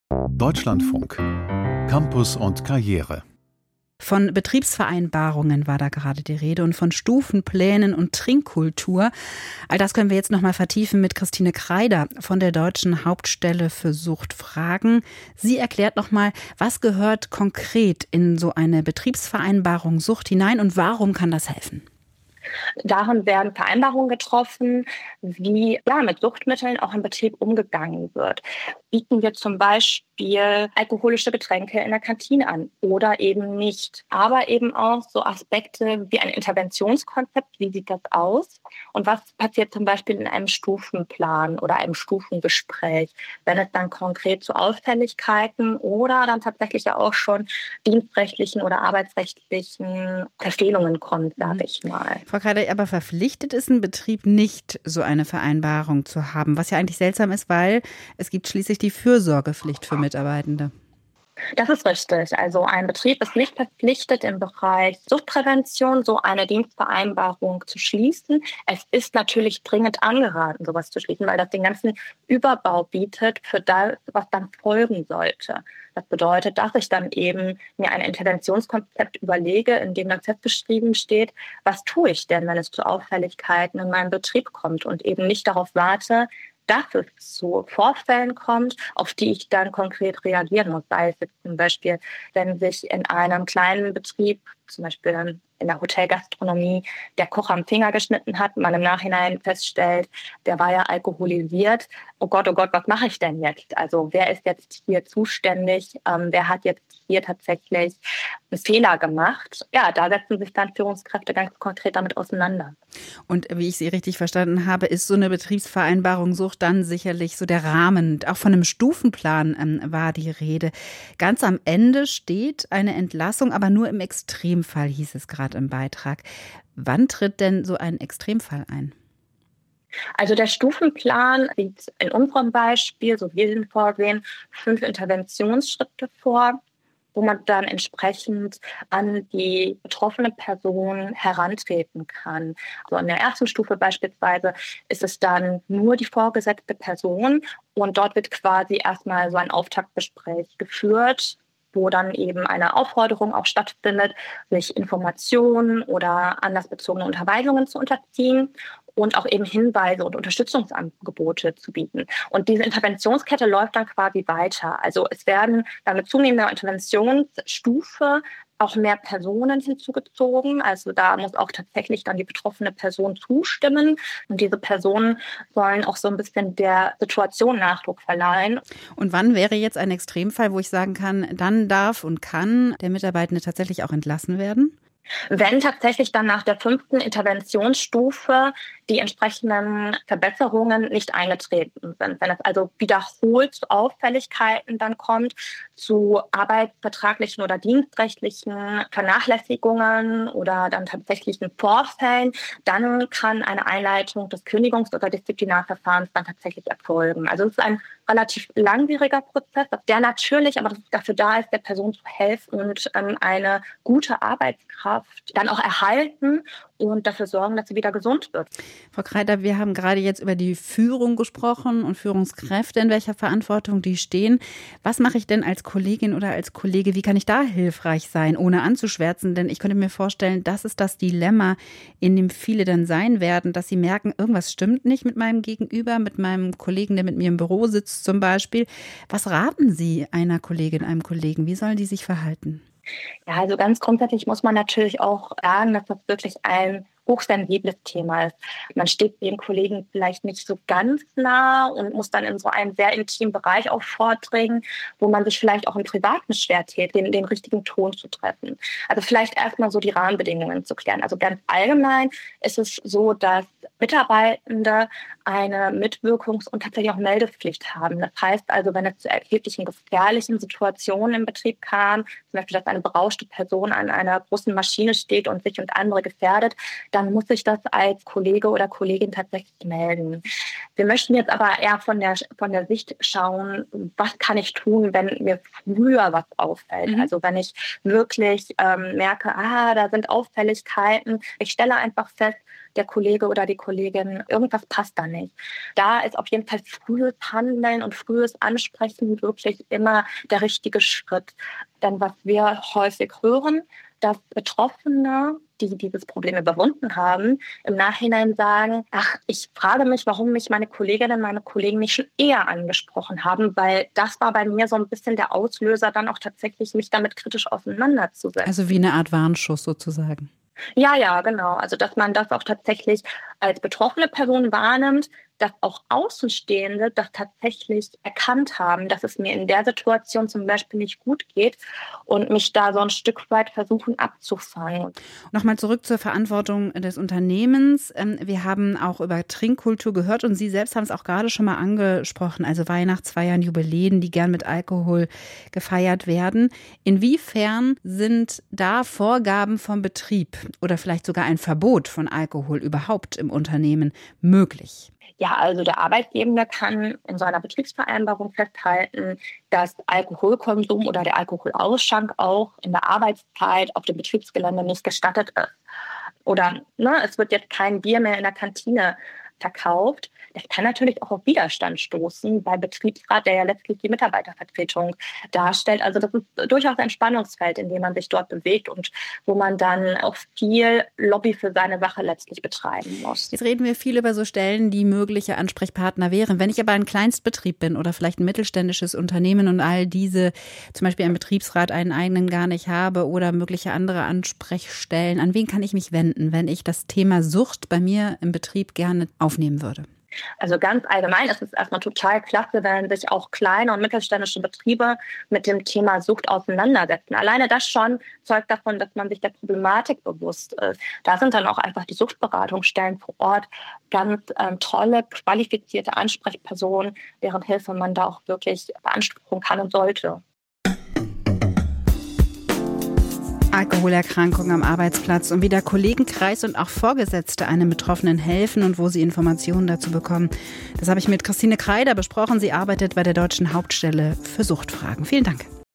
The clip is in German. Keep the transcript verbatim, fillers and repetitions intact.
Deutschlandfunk. Campus und Karriere. Von Betriebsvereinbarungen war da gerade die Rede und von Stufenplänen und Trinkkultur. All das können wir jetzt noch mal vertiefen mit Christine Kreider von der Deutschen Hauptstelle für Suchtfragen. Sie erklärt noch mal, was gehört konkret in so eine Betriebsvereinbarung Sucht hinein und warum kann das helfen? Darin werden Vereinbarungen getroffen, wie ja, mit Suchtmitteln auch im Betrieb umgegangen wird. Bieten wir zum Beispiel alkoholische Getränke in der Kantine an oder eben nicht. Aber eben auch so Aspekte wie ein Interventionskonzept, wie sieht das aus? Und was passiert zum Beispiel in einem Stufenplan oder einem Stufengespräch, wenn es dann konkret zu Auffälligkeiten oder dann tatsächlich ja auch schon dienstrechtlichen oder arbeitsrechtlichen Verfehlungen kommt, sage ich mal. Frau Kreider, aber verpflichtet ist ein Betrieb nicht, so eine Vereinbarung zu haben, was ja eigentlich seltsam ist, weil es gibt schließlich die Fürsorgepflicht für Mitarbeitende. Das ist richtig. Also ein Betrieb ist nicht verpflichtet, im Bereich Suchtprävention so eine Dienstvereinbarung zu schließen. Es ist natürlich dringend angeraten, sowas zu schließen, weil das den ganzen Überbau bietet für das, was dann folgen sollte. Das bedeutet, dass ich dann eben mir ein Interventionskonzept überlege, in dem dann festgeschrieben steht, was tue ich denn, wenn es zu Auffälligkeiten in meinem Betrieb kommt und eben nicht darauf warte, dass es zu Vorfällen kommt, auf die ich dann konkret reagieren muss. Sei es jetzt zum Beispiel, wenn sich in einem kleinen Betrieb, zum Beispiel in der Hotelgastronomie, der Koch am Finger geschnitten hat, man im Nachhinein feststellt, der war ja alkoholisiert. Oh Gott, oh Gott, was mache ich denn jetzt? Also wer ist jetzt hier zuständig? Ähm, wer hat jetzt hier tatsächlich einen Fehler gemacht? Ja, da setzen sich dann Führungskräfte ganz konkret damit auseinander. Und wie ich Sie richtig verstanden habe, ist so eine Betriebsvereinbarung Sucht dann sicherlich so der Rahmen. Auch von einem Stufenplan ähm, war die Rede. Ganz am Ende steht eine Entlassung, aber nur im Extremfall, hieß es gerade im Beitrag. Wann tritt denn so ein Extremfall ein? Also der Stufenplan sieht in unserem Beispiel, so wie wir ihn vorsehen, fünf Interventionsschritte vor, wo man dann entsprechend an die betroffene Person herantreten kann. Also in der ersten Stufe beispielsweise ist es dann nur die vorgesetzte Person und dort wird quasi erstmal so ein Auftaktgespräch geführt, wo dann eben eine Aufforderung auch stattfindet, sich Informationen oder anlassbezogene Unterweisungen zu unterziehen und auch eben Hinweise und Unterstützungsangebote zu bieten. Und diese Interventionskette läuft dann quasi weiter. Also es werden dann mit zunehmender Interventionsstufe auch mehr Personen hinzugezogen. Also da muss auch tatsächlich dann die betroffene Person zustimmen. Und diese Personen sollen auch so ein bisschen der Situation Nachdruck verleihen. Und wann wäre jetzt ein Extremfall, wo ich sagen kann, dann darf und kann der Mitarbeitende tatsächlich auch entlassen werden? Wenn tatsächlich dann nach der fünften Interventionsstufe die entsprechenden Verbesserungen nicht eingetreten sind. Wenn es also wiederholt zu Auffälligkeiten dann kommt, zu arbeitsvertraglichen oder dienstrechtlichen Vernachlässigungen oder dann tatsächlichen Vorfällen, dann kann eine Einleitung des Kündigungs- oder Disziplinarverfahrens dann tatsächlich erfolgen. Also es ist ein relativ langwieriger Prozess, der natürlich aber dafür da ist, der Person zu helfen und ähm, eine gute Arbeitskraft dann auch erhalten und dafür sorgen, dass sie wieder gesund wird. Frau Kreider, wir haben gerade jetzt über die Führung gesprochen und Führungskräfte, in welcher Verantwortung die stehen. Was mache ich denn als Kollegin oder als Kollege? Wie kann ich da hilfreich sein, ohne anzuschwärzen? Denn ich könnte mir vorstellen, das ist das Dilemma, in dem viele dann sein werden, dass sie merken, irgendwas stimmt nicht mit meinem Gegenüber, mit meinem Kollegen, der mit mir im Büro sitzt zum Beispiel. Was raten Sie einer Kollegin, einem Kollegen? Wie sollen die sich verhalten? Ja, also ganz grundsätzlich muss man natürlich auch sagen, dass das wirklich ein hochsensibles Thema ist. Man steht dem Kollegen vielleicht nicht so ganz nah und muss dann in so einen sehr intimen Bereich auch vordringen, wo man sich vielleicht auch im Privaten schwer tät, den, den richtigen Ton zu treffen. Also vielleicht erstmal so die Rahmenbedingungen zu klären. Also ganz allgemein ist es so, dass Mitarbeitende eine Mitwirkungs- und tatsächlich auch Meldepflicht haben. Das heißt also, wenn es zu erheblichen gefährlichen Situationen im Betrieb kam, zum Beispiel, dass eine berauschte Person an einer großen Maschine steht und sich und andere gefährdet, dann muss ich das als Kollege oder Kollegin tatsächlich melden. Wir möchten jetzt aber eher von der, von der Sicht schauen, was kann ich tun, wenn mir früher was auffällt. Mhm. Also wenn ich wirklich ähm, merke, ah, da sind Auffälligkeiten. Ich stelle einfach fest, der Kollege oder die Kollegin, irgendwas passt da nicht. Da ist auf jeden Fall frühes Handeln und frühes Ansprechen wirklich immer der richtige Schritt. Denn was wir häufig hören, dass Betroffene, die dieses Problem überwunden haben, im Nachhinein sagen, ach, ich frage mich, warum mich meine Kolleginnen, meine Kollegen nicht schon eher angesprochen haben, weil das war bei mir so ein bisschen der Auslöser, dann auch tatsächlich mich damit kritisch auseinanderzusetzen. Also wie eine Art Warnschuss sozusagen. Ja, ja, genau. Also dass man das auch tatsächlich als betroffene Person wahrnimmt, dass auch Außenstehende das tatsächlich erkannt haben, dass es mir in der Situation zum Beispiel nicht gut geht und mich da so ein Stück weit versuchen abzufangen. Nochmal zurück zur Verantwortung des Unternehmens. Wir haben auch über Trinkkultur gehört und Sie selbst haben es auch gerade schon mal angesprochen, also Weihnachtsfeiern, Jubiläen, die gern mit Alkohol gefeiert werden. Inwiefern sind da Vorgaben vom Betrieb oder vielleicht sogar ein Verbot von Alkohol überhaupt im Unternehmen möglich? Ja, also der Arbeitgeber kann in so einer Betriebsvereinbarung festhalten, dass Alkoholkonsum oder der Alkoholausschank auch in der Arbeitszeit auf dem Betriebsgelände nicht gestattet ist. Oder ne, es wird jetzt kein Bier mehr in der Kantine verkauft. Das kann natürlich auch auf Widerstand stoßen beim Betriebsrat, der ja letztlich die Mitarbeitervertretung darstellt. Also das ist durchaus ein Spannungsfeld, in dem man sich dort bewegt und wo man dann auch viel Lobby für seine Sache letztlich betreiben muss. Jetzt reden wir viel über so Stellen, die mögliche Ansprechpartner wären. Wenn ich aber ein Kleinstbetrieb bin oder vielleicht ein mittelständisches Unternehmen und all diese, zum Beispiel ein Betriebsrat, einen eigenen gar nicht habe oder mögliche andere Ansprechstellen, an wen kann ich mich wenden, wenn ich das Thema Sucht bei mir im Betrieb gerne aufnehmen würde? Also ganz allgemein ist es erstmal total klasse, wenn sich auch kleine und mittelständische Betriebe mit dem Thema Sucht auseinandersetzen. Alleine das schon zeugt davon, dass man sich der Problematik bewusst ist. Da sind dann auch einfach die Suchtberatungsstellen vor Ort ganz ähm, tolle, qualifizierte Ansprechpersonen, deren Hilfe man da auch wirklich beanspruchen kann und sollte. Alkoholerkrankung am Arbeitsplatz und wie der Kollegenkreis und auch Vorgesetzte einem Betroffenen helfen und wo sie Informationen dazu bekommen. Das habe ich mit Christine Kreider besprochen. Sie arbeitet bei der Deutschen Hauptstelle für Suchtfragen. Vielen Dank.